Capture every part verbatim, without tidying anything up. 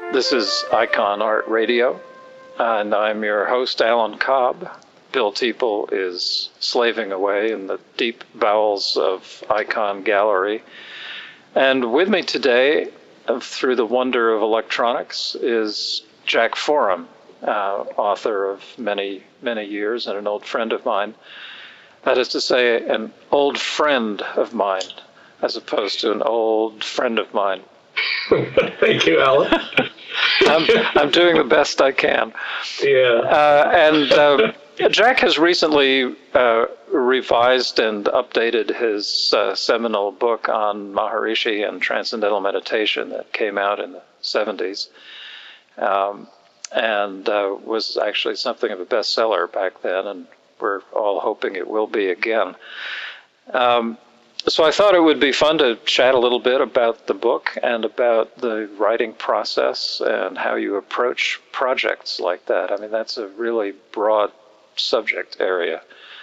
This is Icon Art Radio, and I'm your host, Alan Cobb. Bill Teeple is slaving away in the deep bowels of Icon Gallery. And with me today, uh, through the wonder of electronics, is Jack Forum, uh, author of many, many years and an old friend of mine. That is to say, an old friend of mine, as opposed to an old friend of mine. Thank you, Alan. I'm, I'm doing the best I can. Yeah. Uh, and uh, Jack has recently uh, revised and updated his uh, seminal book on Maharishi and Transcendental Meditation that came out in the seventies, um, and uh, was actually something of a bestseller back then, and we're all hoping it will be again. Um, So I thought it would be fun to chat a little bit about the book and about the writing process and how you approach projects like that. I mean, that's a really broad subject area.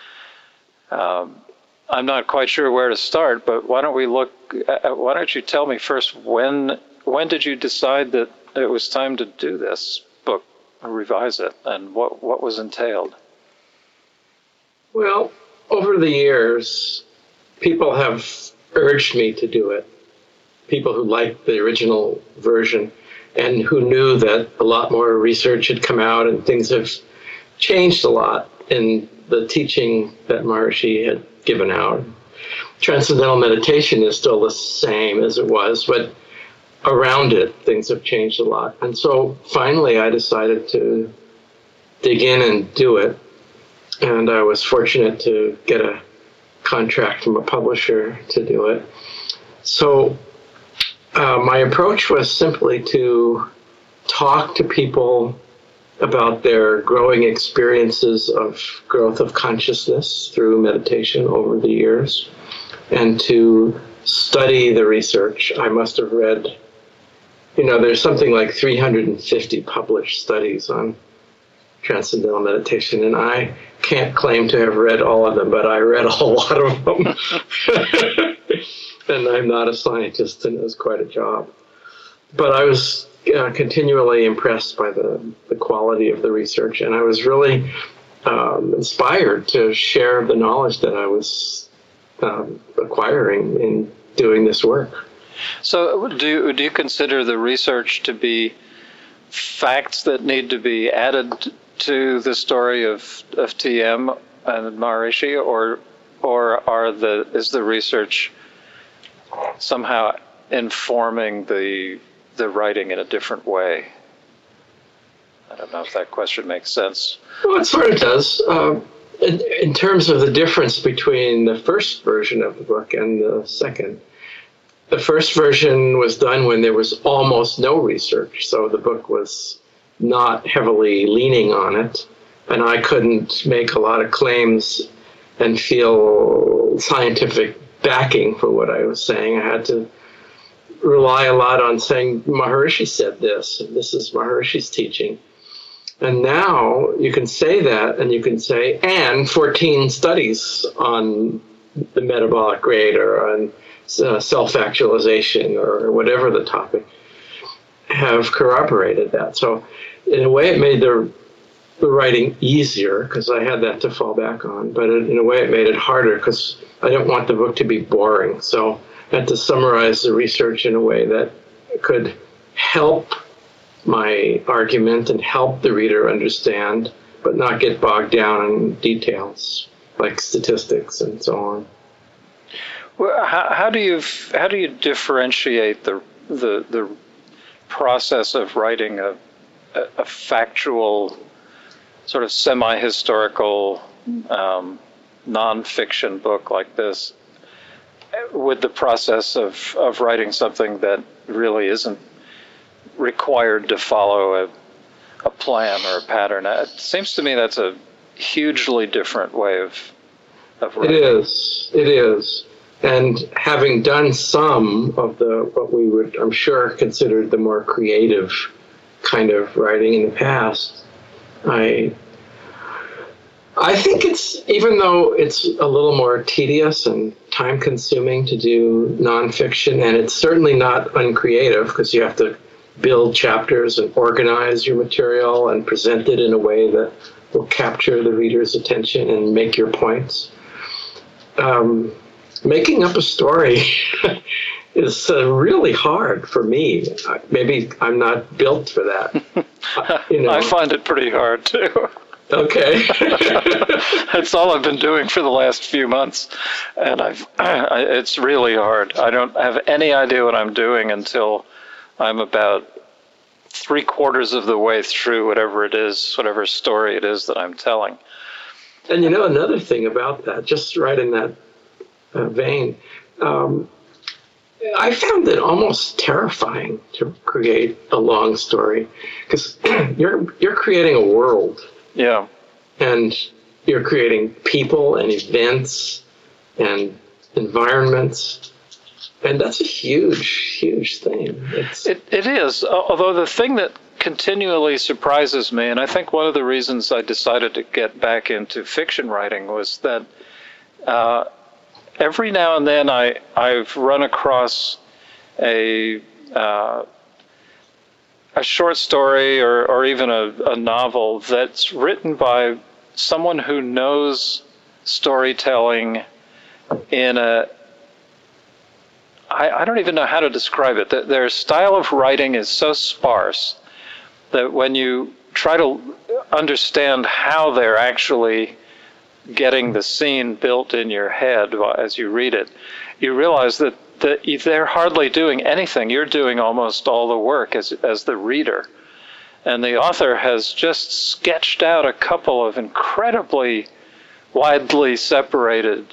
Um, I'm not quite sure where to start, but why don't we look, at, why don't you tell me first, when when did you decide that it was time to do this book, revise it, and what, what was entailed? Well, over the years, people have urged me to do it. People who liked the original version and who knew that a lot more research had come out and things have changed a lot in the teaching that Maharishi had given out. Transcendental meditation is still the same as it was, but around it, things have changed a lot. And so finally, I decided to dig in and do it. And I was fortunate to get a contract from a publisher to do it. So uh, my approach was simply to talk to people about their growing experiences of growth of consciousness through meditation over the years, and to study the research. I must have read, you know, there's something like three hundred fifty published studies on Transcendental Meditation, and I can't claim to have read all of them, but I read a whole lot of them. And I'm not a scientist, and it was quite a job. But I was uh, continually impressed by the, the quality of the research, and I was really um, inspired to share the knowledge that I was um, acquiring in doing this work. So do you, do you consider the research to be facts that need to be added to the story of, of T M and Maharishi, or or are the is the research somehow informing the the writing in a different way? I don't know if that question makes sense. Well, it sort of does. Uh, in, in terms of the difference between the first version of the book and the second, the first version was done when there was almost no research, so the book was not heavily leaning on it, and I couldn't make a lot of claims and feel scientific backing for what I was saying. I had to rely a lot on saying, Maharishi said this, this is Maharishi's teaching. And now you can say that, and you can say, and fourteen studies on the metabolic rate or on uh, self-actualization or whatever the topic have corroborated that. So in a way, it made the, the writing easier because I had that to fall back on. But in a way, it made it harder because I didn't want the book to be boring. So I had to summarize the research in a way that could help my argument and help the reader understand, but not get bogged down in details like statistics and so on. Well, how, how do you how do you differentiate the the the process of writing a, a, a factual, sort of semi-historical, um, non-fiction book like this with the process of, of writing something that really isn't required to follow a, a plan or a pattern? It seems to me that's a hugely different way of, of writing. It is. It is. And having done some of the, what we would, I'm sure, consider the more creative kind of writing in the past, I I think it's, even though it's a little more tedious and time-consuming to do nonfiction, and it's certainly not uncreative because you have to build chapters and organize your material and present it in a way that will capture the reader's attention and make your points. Um, making up a story is uh, really hard for me. Maybe I'm not built for that. You know. I find it pretty hard too. Okay. That's all I've been doing for the last few months, and I've I, it's really hard. I don't have any idea what I'm doing until I'm about three quarters of the way through whatever it is, whatever story it is that I'm telling. And you know, another thing about that, just right in that uh, vein, um, I found it almost terrifying to create a long story, because you're you're creating a world. Yeah. And you're creating people and events and environments. And that's a huge, huge thing. It's It, it is, although the thing that continually surprises me, and I think one of the reasons I decided to get back into fiction writing was that uh, every now and then I, I've run across a uh, a short story or, or even a, a novel that's written by someone who knows storytelling in a, I, I don't even know how to describe it. Their style of writing is so sparse that when you try to understand how they're actually getting the scene built in your head as you read it, you realize that that they're hardly doing anything. You're doing almost all the work as as the reader. And the author has just sketched out a couple of incredibly widely separated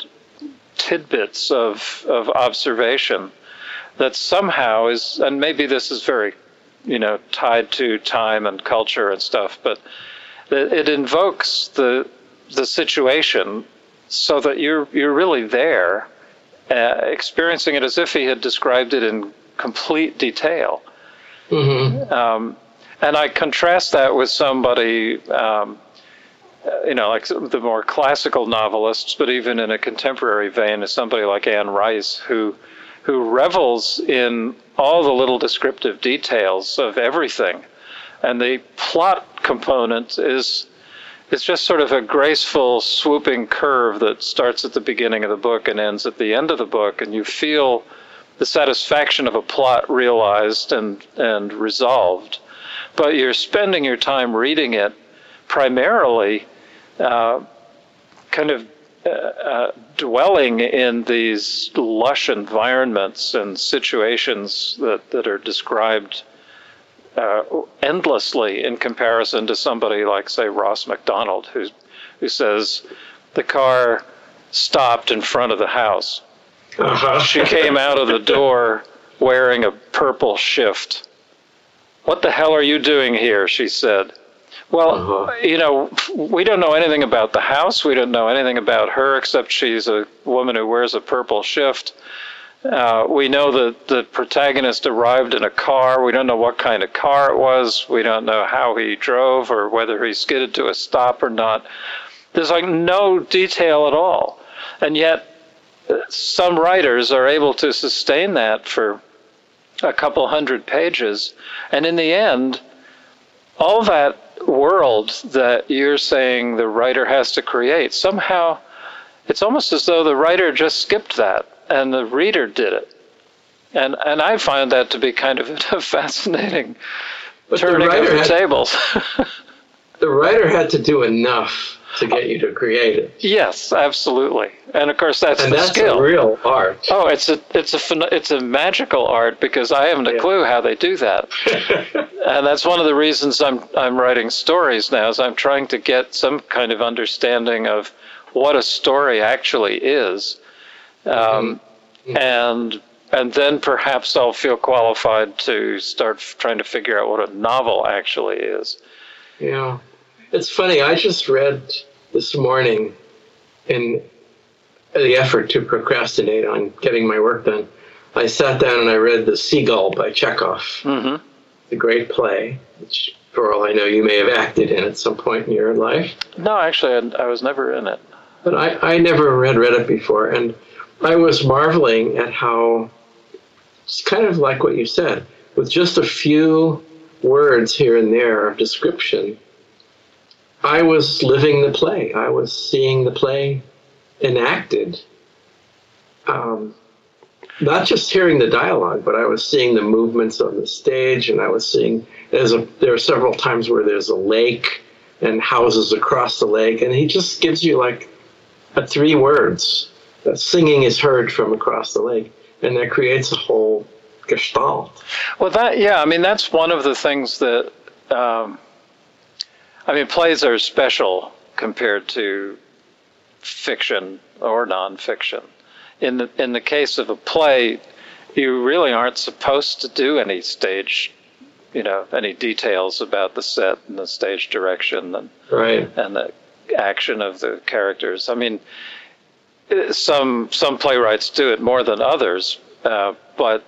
tidbits of, of observation that somehow is, and maybe this is very, you know, tied to time and culture and stuff, but it, it invokes the the situation so that you're you're really there. Uh, experiencing it as if he had described it in complete detail. Mm-hmm. Um, and I contrast that with somebody, um, you know, like the more classical novelists, but even in a contemporary vein, is somebody like Anne Rice, who who revels in all the little descriptive details of everything. And the plot component is It's just sort of a graceful, swooping curve that starts at the beginning of the book and ends at the end of the book, and you feel the satisfaction of a plot realized and, and resolved. But you're spending your time reading it primarily uh, kind of uh, uh, dwelling in these lush environments and situations that, that are described Uh, endlessly in comparison to somebody like, say, Ross MacDonald, who, who says the car stopped in front of the house. Uh-huh. She came out of the door wearing a purple shift. What the hell are you doing here? She said. Well, uh-huh. you know, we don't know anything about the house. We don't know anything about her except she's a woman who wears a purple shift. Uh, we know that the protagonist arrived in a car. We don't know what kind of car it was. We don't know how he drove or whether he skidded to a stop or not. There's like no detail at all. And yet some writers are able to sustain that for a couple hundred pages. And in the end, all that world that you're saying the writer has to create, somehow it's almost as though the writer just skipped that and the reader did it. And and I find that to be kind of a fascinating but turning the of the had, tables. The writer had to do enough to get you to create it. Yes, absolutely. And of course that's and the that's skill. A real art. Oh, it's a it's a it's a magical art because I haven't a yeah. clue how they do that. And that's one of the reasons I'm I'm writing stories now, is I'm trying to get some kind of understanding of what a story actually is. Um, mm-hmm. and and then perhaps I'll feel qualified to start f- trying to figure out what a novel actually is. Yeah. It's funny, I just read this morning in the effort to procrastinate on getting my work done. I sat down and I read The Seagull by Chekhov, mm-hmm. the great play, which for all I know you may have acted in at some point in your life. No, actually I, I was never in it. But I, I never had read it before, and I was marveling at how, it's kind of like what you said, with just a few words here and there of description, I was living the play. I was seeing the play enacted. Um, not just hearing the dialogue, but I was seeing the movements of the stage, and I was seeing, there's a, there are several times where there's a lake and houses across the lake, and he just gives you like a three words. That singing is heard from across the lake, and that creates a whole gestalt. Well, that, yeah, I mean, that's one of the things that, um, I mean, plays are special compared to fiction or nonfiction. In the in the case of a play, you really aren't supposed to do any stage, you know, any details about the set and the stage direction and right. and the action of the characters. I mean, some some playwrights do it more than others, uh, but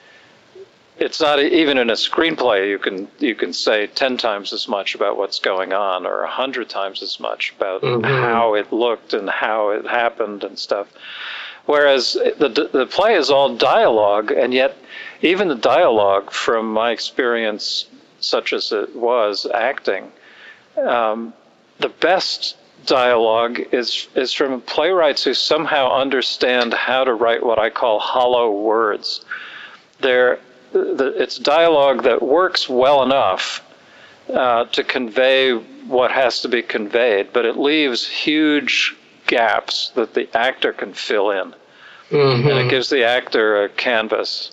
it's not even in a screenplay. You can you can say ten times as much about what's going on, or a hundred times as much about mm-hmm. how it looked and how it happened and stuff. Whereas the the play is all dialogue, and yet even the dialogue, from my experience, such as it was acting, um, the best dialogue is is from playwrights who somehow understand how to write what I call hollow words. They're The, it's dialogue that works well enough uh, to convey what has to be conveyed, but it leaves huge gaps that the actor can fill in. Mm-hmm. And it gives the actor a canvas.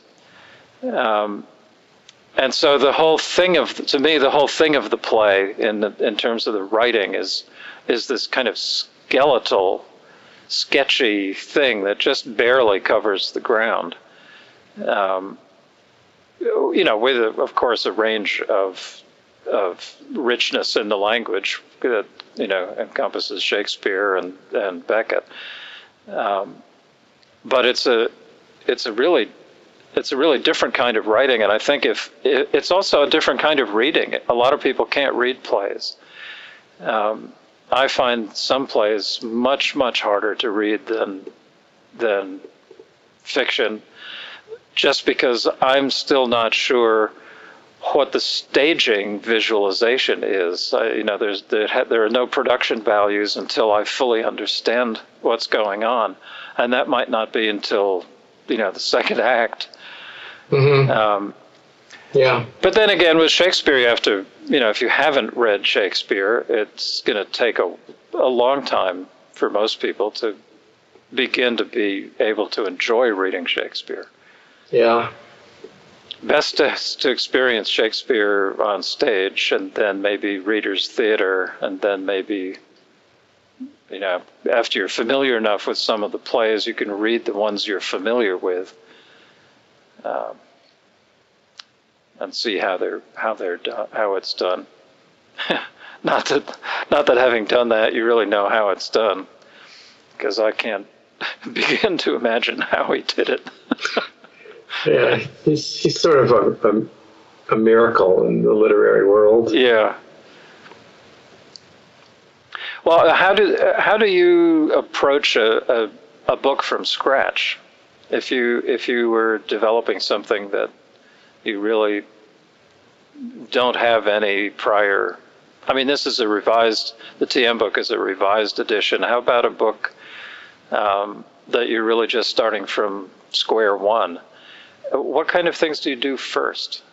Um, and so the whole thing of, to me, the whole thing of the play in the, in terms of the writing is is this kind of skeletal, sketchy thing that just barely covers the ground. Um, you know, with, a, of course, a range of of richness in the language that, you know, encompasses Shakespeare and, and Beckett. Um, but it's a it's a really it's a really different kind of writing, and I think if it, it's also a different kind of reading. A lot of people can't read plays. Um, I find some plays much much harder to read than than fiction, just because I'm still not sure what the staging visualization is. I, you know, there's there, ha, there are no production values until I fully understand what's going on, and that might not be until, you know, the second act. Mm-hmm. Um, yeah. But then again, with Shakespeare, you have to, you know, if you haven't read Shakespeare, it's going to take a a long time for most people to begin to be able to enjoy reading Shakespeare. Yeah. Best to, to experience Shakespeare on stage, and then maybe readers' theater, and then maybe, you know, after you're familiar enough with some of the plays, you can read the ones you're familiar with, um, and see how they're how they're done, how it's done. not that not that having done that, you really know how it's done, because I can't begin to imagine how he did it. Yeah, he's he's sort of a, a a miracle in the literary world. Yeah. Well, how do how do you approach a, a a book from scratch? If you if you were developing something that you really don't have any prior, I mean, this is a revised, the T M book is a revised edition. How about a book um, that you're really just starting from square one? What kind of things do you do first?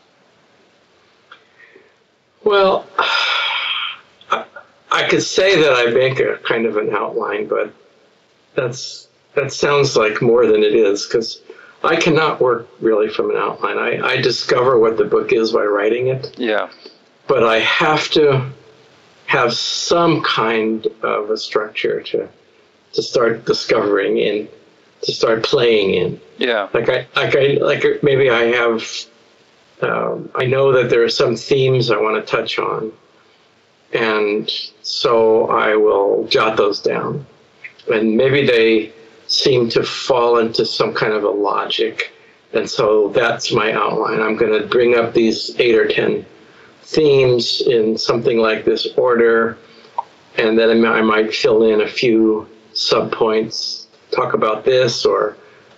Well, I, I could say that I make a kind of an outline, but that's that sounds like more than it is, because I cannot work really from an outline. I, I discover what the book is by writing it. Yeah. But I have to have some kind of a structure to to start discovering in, to start playing in. Yeah. Like I, like I, like maybe I have, um, I know that there are some themes I want to touch on, and so I will jot those down. And maybe they seem to fall into some kind of a logic, and so that's my outline. I'm going to bring up these eight or ten themes in something like this order, and then I might fill in a few subpoints, talk about this, or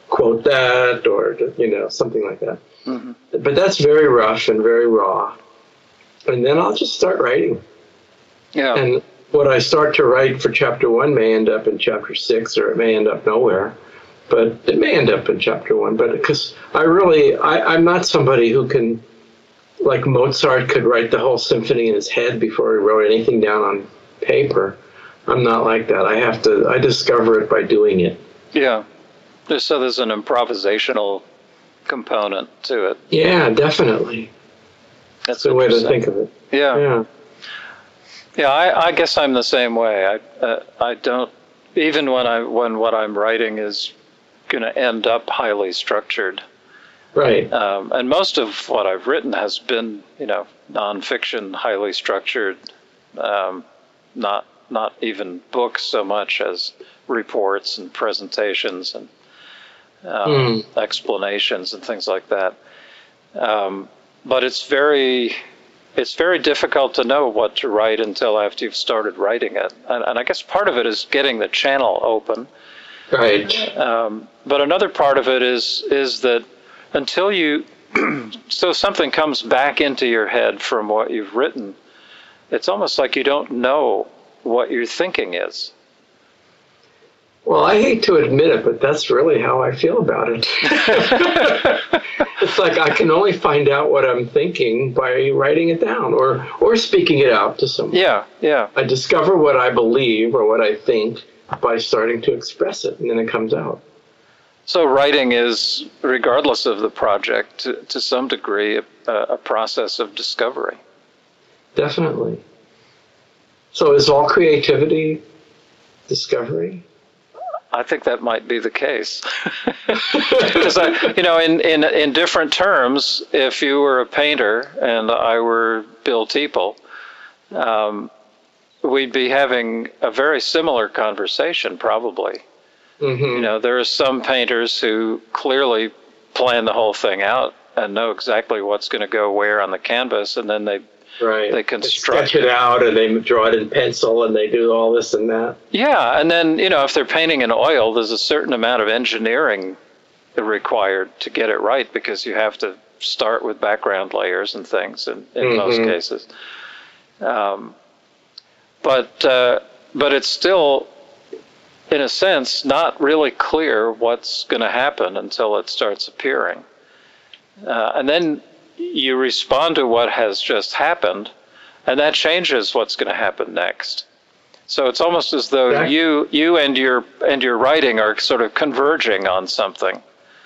quote that, or, you know, something like that. Mm-hmm. But that's very rough and very raw. And then I'll just start writing. Yeah. And what I start to write for chapter one may end up in chapter six, or it may end up nowhere. But it may end up in chapter one. But because I really, I, I'm not somebody who can, like Mozart could write the whole symphony in his head before he wrote anything down on paper. I'm not like that. I have to, I discover it by doing it. Yeah. There's, so there's an improvisational component to it. Yeah, definitely. That's the way to think of it. Yeah. Yeah. Yeah, I, I guess I'm the same way. I uh, I don't, even when I when what I'm writing is going to end up highly structured. Right. Um, and most of what I've written has been, you know, nonfiction, highly structured, um, not not even books so much as reports and presentations and um, mm. explanations and things like that. Um, but it's very it's very difficult to know what to write until after you've started writing it. And, and I guess part of it is getting the channel open. Right. Um, but another part of it is is that until you, so something comes back into your head from what you've written, it's almost like you don't know what your thinking is. Well, I hate to admit it, but that's really how I feel about it. It's like I can only find out what I'm thinking by writing it down or, or speaking it out to someone. Yeah, yeah. I discover what I believe or what I think by starting to express it, and then it comes out. So writing is, regardless of the project, to, to some degree, a, a process of discovery. Definitely. So is all creativity discovery? I think that might be the case. Because, I, you know, in, in, in different terms, if you were a painter and I were Bill Teeple, um, we'd be having a very similar conversation, probably. Mm-hmm. You know, there are some painters who clearly plan the whole thing out and know exactly what's going to go where on the canvas, and then they right. they construct they sketch it out, and they draw it in pencil, and they do all this and that. Yeah, and then, you know, if they're painting in oil, there's a certain amount of engineering required to get it right, because you have to start with background layers and things in, in mm-hmm. most cases. Um, but uh, but it's still, in a sense, not really clear what's going to happen until it starts appearing. Uh, and then you respond to what has just happened, and that changes what's going to happen next. So it's almost as though yeah. you you and your and your writing are sort of converging on something.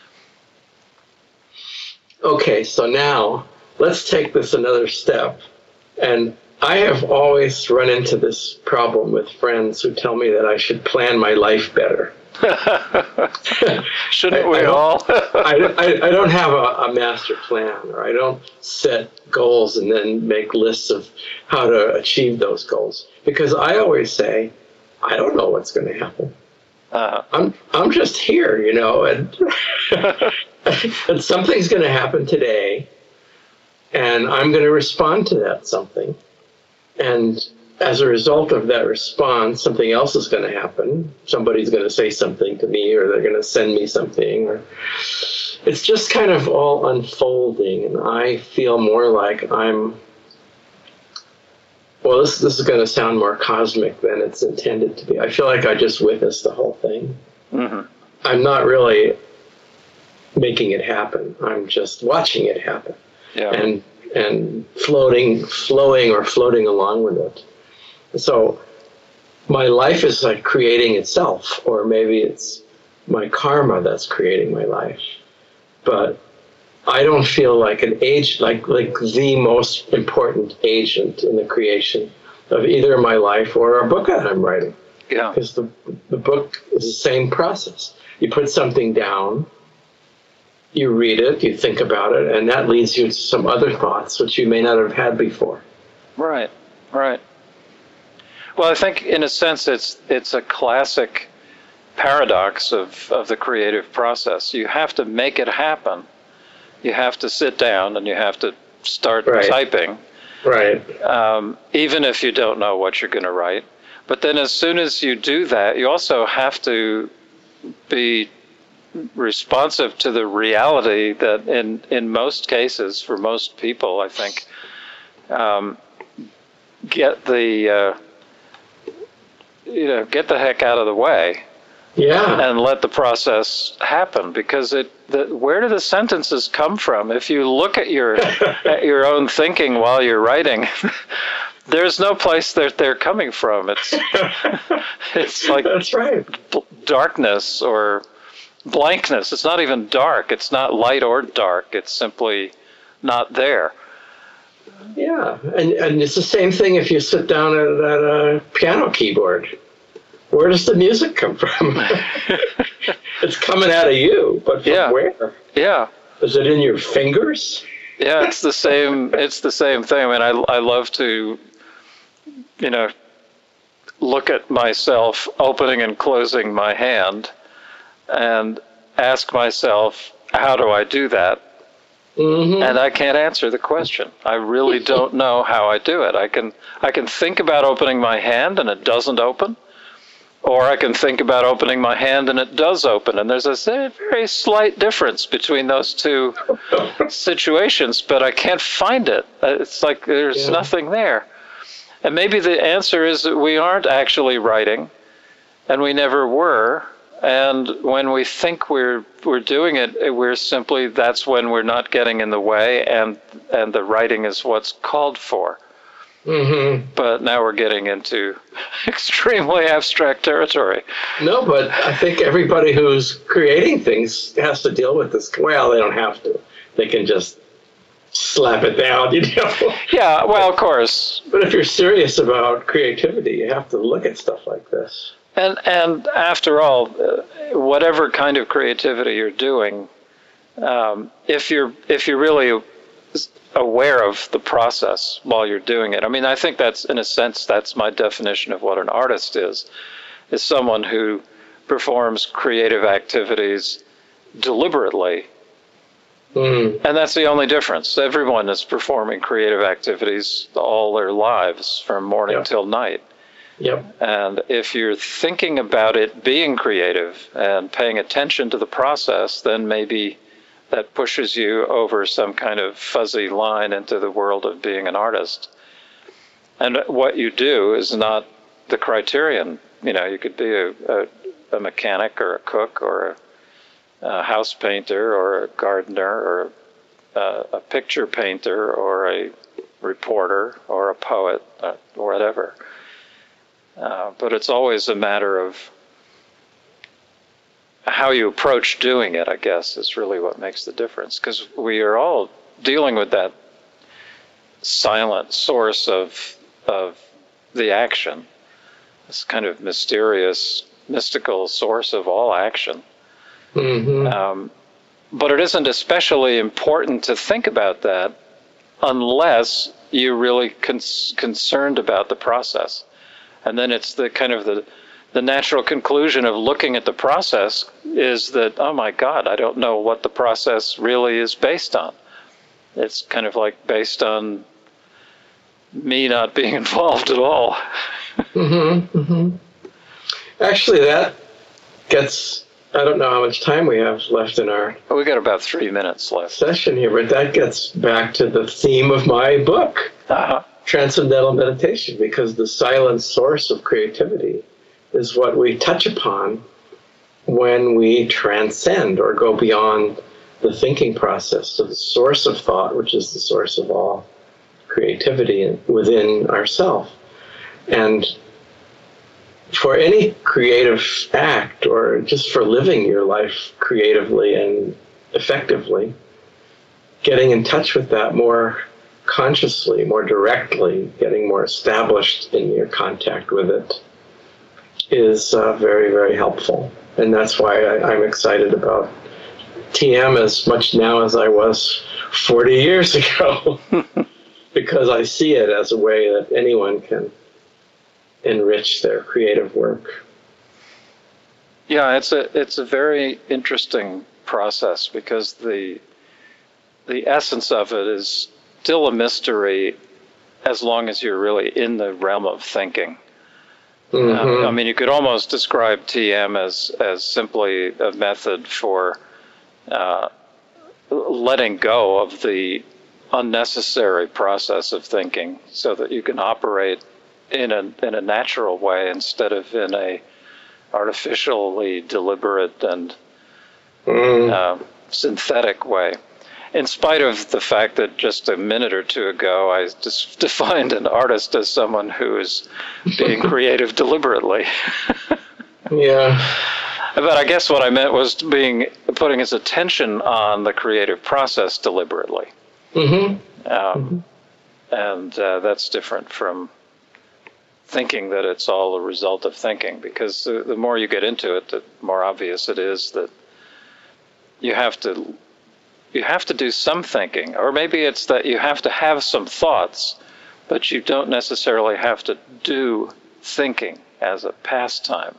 Okay, so now let's take this another step. And I have always run into this problem with friends who tell me that I should plan my life better. Shouldn't I, we I all? I, I, I don't have a, a master plan, or I don't set goals and then make lists of how to achieve those goals. Because I always say, I don't know what's going to happen. Uh-huh. I'm I'm just here, you know, and, and something's going to happen today, and I'm going to respond to that something. And as a result of that response, something else is going to happen. Somebody's going to say something to me, or they're going to send me something. Or it's just kind of all unfolding, and I feel more like I'm, well, this, this is going to sound more cosmic than it's intended to be. I feel like I just witnessed the whole thing. Mm-hmm. I'm not really making it happen. I'm just watching it happen. Yeah. And and floating, flowing or floating along with it. So my life is like creating itself, or maybe it's my karma that's creating my life. But I don't feel like an age, like like the most important agent in the creation of either my life or a book that I'm writing. Yeah. Because the the book is the same process. You put something down, you read it, you think about it, and that leads you to some other thoughts which you may not have had before. Right, right. Well, I think in a sense it's it's a classic paradox of, of the creative process. You have to make it happen. You have to sit down and you have to start right. typing. Right. Um, even if you don't know what you're going to write. But then as soon as you do that, you also have to be responsive to the reality that in, in most cases, for most people, I think, um, get the, uh, you know, get the heck out of the way. Yeah. And let the process happen, because it. The, where do the sentences come from? If you look at your at your own thinking while you're writing, there's no place that they're coming from. It's it's like that's right. Darkness or blankness. It's not even dark. It's not light or dark. It's simply not there. Yeah, and and it's the same thing if you sit down at, at a piano keyboard. Where does the music come from? It's coming out of you, but from yeah. where? Yeah. Is it in your fingers? Yeah, it's the same. It's the same thing. I mean, I I love to, you know, look at myself opening and closing my hand, and ask myself, how do I do that? Mm-hmm. And I can't answer the question. I really don't know how I do it. I can I can think about opening my hand and it doesn't open. Or I can think about opening my hand and it does open. And there's a very slight difference between those two situations, but I can't find it. It's like there's yeah. nothing there. And maybe the answer is that we aren't actually writing, and we never were. And when we think we're we're doing it, we're simply, that's when we're not getting in the way, and and the writing is what's called for. Mm-hmm. But now we're getting into extremely abstract territory. No, but I think everybody who's creating things has to deal with this. Well, they don't have to. They can just slap it down, you know. Yeah, well, of course. But if you're serious about creativity, you have to look at stuff like this. And and after all, whatever kind of creativity you're doing, um, if you're if you're really aware of the process while you're doing it. I mean, I think that's, in a sense, that's my definition of what an artist is, is someone who performs creative activities deliberately. Mm. And that's the only difference. Everyone is performing creative activities all their lives from morning yep. till night. Yep. And if you're thinking about it being creative and paying attention to the process, then maybe that pushes you over some kind of fuzzy line into the world of being an artist. And what you do is not the criterion. You know, you could be a, a, a mechanic or a cook or a, a house painter or a gardener or a, a picture painter or a reporter or a poet or whatever. Uh, but it's always a matter of how you approach doing it, I guess, is really what makes the difference. Because we are all dealing with that silent source of of the action, this kind of mysterious, mystical source of all action. Mm-hmm. Um, but it isn't especially important to think about that unless you're really con- concerned about the process. And then it's the kind of the The natural conclusion of looking at the process is that, oh my God, I don't know what the process really is based on. It's kind of like based on me not being involved at all. Mm-hmm, mm-hmm. Actually, that gets, I don't know how much time we have left in our oh, we got about three minutes left. Session here, but that gets back to the theme of my book, uh-huh. Transcendental Meditation, because the silent source of creativity is what we touch upon when we transcend or go beyond the thinking process to the source of thought, which is the source of all creativity within ourselves. And for any creative act, or just for living your life creatively and effectively, getting in touch with that more consciously, more directly, getting more established in your contact with it, is uh, very, very helpful. And that's why I, I'm excited about T M as much now as I was forty years ago, because I see it as a way that anyone can enrich their creative work. Yeah, it's a it's a very interesting process, because the the essence of it is still a mystery as long as you're really in the realm of thinking. Mm-hmm. Uh, I mean, you could almost describe T M as, as simply a method for uh, letting go of the unnecessary process of thinking so that you can operate in a, in a natural way instead of in a artificially deliberate and Mm. uh, synthetic way. In spite of the fact that just a minute or two ago I just defined an artist as someone who's being creative deliberately. Yeah. But I guess what I meant was being putting his attention on the creative process deliberately. Mm-hmm. Um, mm-hmm. And uh, that's different from thinking that it's all a result of thinking, because the, the more you get into it, the more obvious it is that you have to you have to do some thinking, or maybe it's that you have to have some thoughts, but you don't necessarily have to do thinking as a pastime.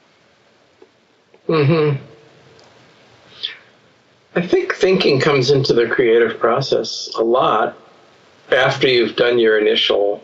Mm-hmm. I think thinking comes into the creative process a lot after you've done your initial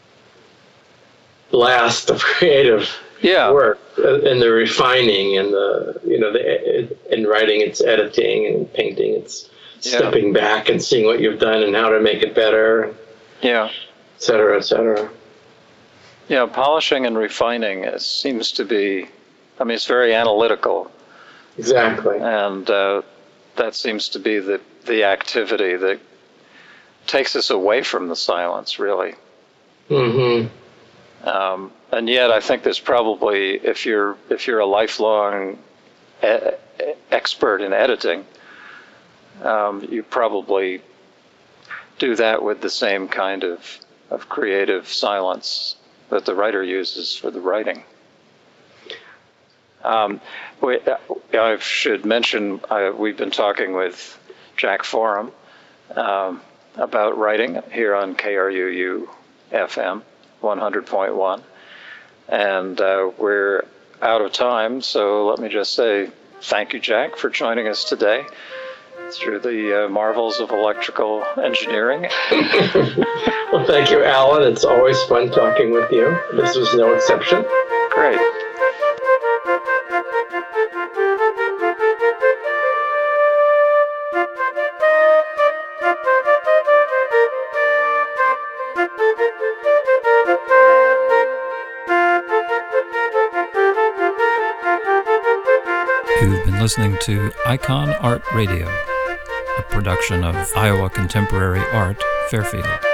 blast of creative yeah. work, and the refining, and the you know the in writing it's editing, and painting it's yeah. stepping back and seeing what you've done and how to make it better. Yeah. Et cetera, et cetera. Yeah, polishing and refining is, seems to be, I mean, it's very analytical. Exactly. And uh, that seems to be the, the activity that takes us away from the silence, really. Mm-hmm. Um, and yet, I think there's probably, if you're if you're a lifelong e- expert in editing, um, you probably do that with the same kind of, of creative silence that the writer uses for the writing. Um, we, I should mention, uh, we've been talking with Jack Forum um, about writing here on K R U U F M one hundred point one. And uh, we're out of time, so let me just say thank you, Jack, for joining us today through the uh, marvels of electrical engineering. Well, thank you, Alan. It's always fun talking with you. This was no exception. Great. You've been listening to Icon Art Radio, a production of Iowa Contemporary Art, Fairfield.